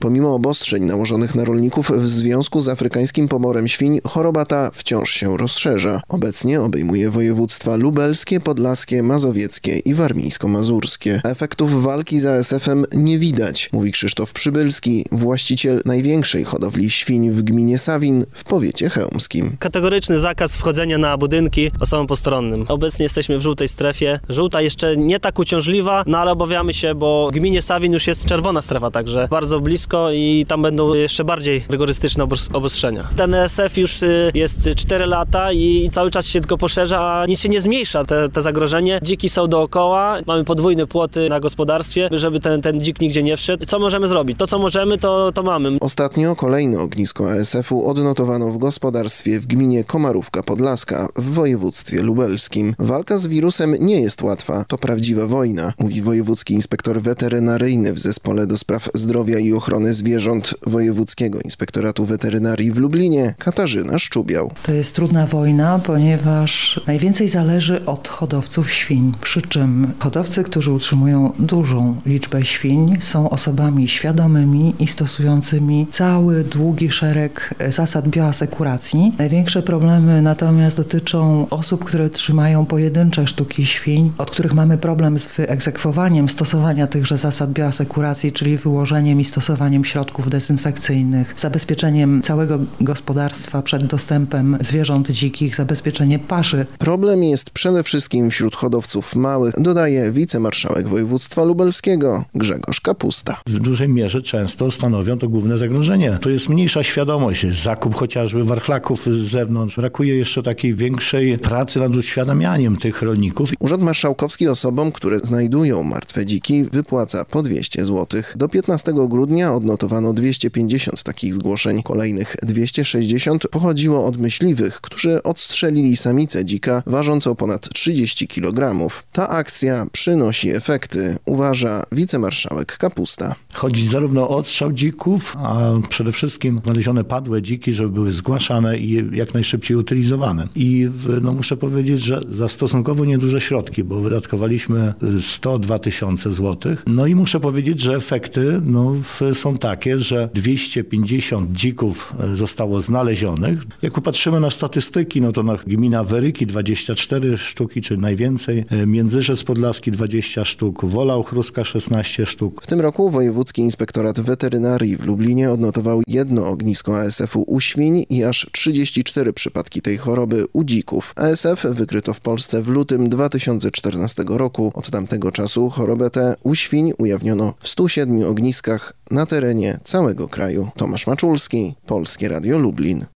pomimo obostrzeń nałożonych na rolników w związku z afrykańskim pomorem świń, choroba ta wciąż się rozszerza. Obecnie obejmuje województwa lubelskie, podlaskie, mazowieckie i warmińsko-mazurskie. Efektów walki z ASF-em nie widać, mówi Krzysztof Przybylski, właściciel największej hodowli świń w gminie Sawin w powiecie chełmskim. Kategoryczny zakaz wchodzenia na budynki osobom postronnym. Obecnie jesteśmy w żółtej strefie. Żółta jeszcze nie tak uciążliwa, no ale obawiamy się, bo w gminie Sawin już jest czerwona strefa, także bardzo blisko i tam będą jeszcze bardziej rygorystyczne obostrzenia. Ten ASF już jest 4 lata i cały czas się tylko poszerza, a nic się nie zmniejsza, te zagrożenie. Dziki są dookoła, mamy podwójne płoty na gospodarstwie, żeby ten dzik nigdzie nie wszedł. Co możemy zrobić? To co możemy, to mamy. Ostatnio kolejne ognisko ASF-u odnotowano w gospodarstwie w gminie Komarówka Podlaska w województwie lubelskim. Walka z wirusem nie jest łatwa, to prawdziwa wojna, mówi wojewódzki inspektor weterynaryjny w Zespole do Spraw Zdrowia i Ochrony Zwierząt Wojewódzkiego Inspektoratu Weterynarii w Lublinie Katarzyna Szczubiał. To jest trudna wojna, ponieważ najwięcej zależy od hodowców świń, przy czym hodowcy, którzy utrzymują dużą liczbę świń, są osobami świadomymi i stosującymi cały długi szereg zasad bioasekuracji. Największe problemy natomiast dotyczą osób, które trzymają pojedyncze sztuki świń, od których mamy problem z wyegzekwowaniem stosowania tychże zasad bioasekuracji, czyli wyłożeniem i stosowaniem środków dezynfekcyjnych, zabezpieczeniem całego gospodarstwa przed dostępem zwierząt dzikich, zabezpieczenie paszy. Problem jest przede wszystkim wśród hodowców małych, dodaje wicemarszałek województwa lubelskiego Grzegorz Kapusta. W dużej mierze często stanowią to główne zagrożenie. To jest mniejsza świadomość, zakup chociażby warchlaków z zewnątrz. Brakuje jeszcze takiej większej pracy nad uświadamianiem tych rolników. Urząd Marszałkowski osobom, które znajdują martwe dziki, wypłaca po 200 zł. Do 15 grudnia odnotowano 250 takich zgłoszeń. Kolejnych 260 pochodziło od myśliwych, którzy odstrzelili samicę dzika ważącą ponad 30 kg. Ta akcja przynosi efekty, uważa wicemarszałek Kapusta. Chodzi zarówno o odstrzał dzików, a przede wszystkim znalezione padłe dziki, żeby były zgłaszane i jak najszybciej utylizowane. I muszę powiedzieć, że za stosunkowo nieduże środki, bo wydatkowaliśmy 102 tysiące złotych. No i muszę powiedzieć, że efekty są takie, że 250 dzików zostało znalezionych. Jak popatrzymy na statystyki, to na gmina Weryki 24 sztuki, czy najwięcej, Międzyrzec Podlaski 20 sztuk, Wola Ochruska 16 sztuk. W tym roku Wojewódzki Inspektorat Weterynarii w Lublinie odnotował 1 ognisko ASF-u u świń i aż 34 przypadki tej choroby u dzików. ASF wykryto w Polsce w lutym 2014 roku. Od tamtego czasu chorobę tę u świń ujawniono w 107 ogniskach na terenie całego kraju. Tomasz Maczulski, Polskie Radio Lublin.